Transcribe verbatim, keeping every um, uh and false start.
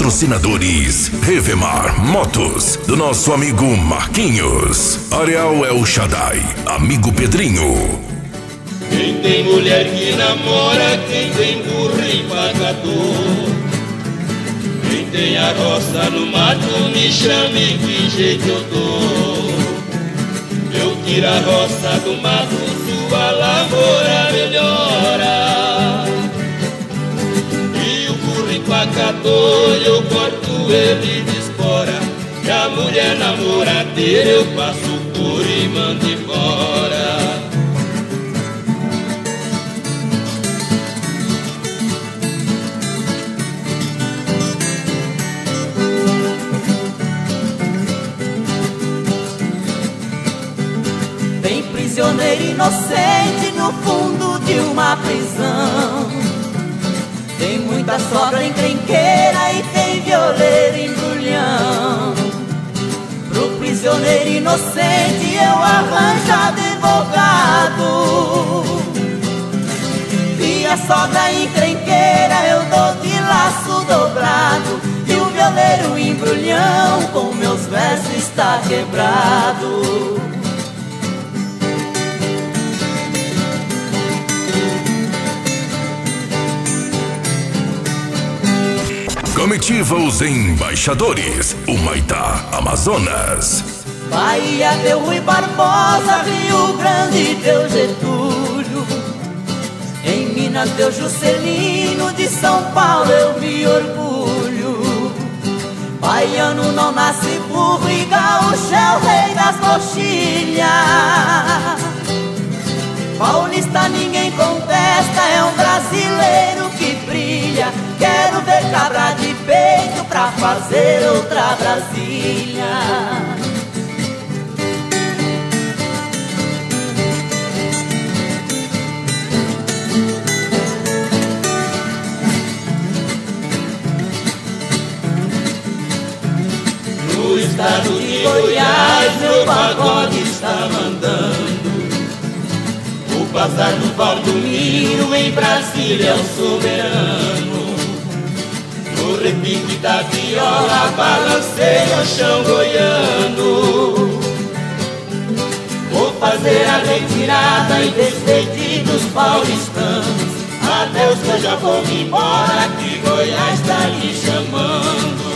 Patrocinadores Revemar Motos, do nosso amigo Marquinhos. Areal El Shaddai, amigo Pedrinho. Quem tem mulher que namora, quem tem burro e pagador, quem tem a roça no mato, me chame que jeito eu dou. Eu tiro a roça do mato, sua lavoura melhora. E o burro empacador, eu corto ele de espora. E a mulher namoradeira, eu passo por e mando embora. Prisioneiro inocente no fundo de uma prisão. Tem muita sogra encrenqueira e tem violeiro embrulhão. Pro prisioneiro inocente eu arranjo advogado, e a sogra encrenqueira eu dou de laço dobrado. E o violeiro embrulhão com meus versos está quebrado. Comitiva Os Embaixadores, Humaitá, Amazonas. Bahia deu Rui Barbosa, Rio Grande deu Getúlio, em Minas deu Juscelino, de São Paulo eu me orgulho. Baiano não nasce burro e gaúcho é o rei das coxilhas. Paulista ninguém contesta, é um brasileiro que brilha. Quero ver cabra de peito pra fazer outra Brasília. No estado de Goiás, meu pagode está mandando. O passar do Valdomiro em Brasília é o soberano. No repique da viola balanceia o chão goiano. Vou fazer a retirada e despedir dos paulistanos. Adeus que eu já vou me embora, que Goiás está me chamando.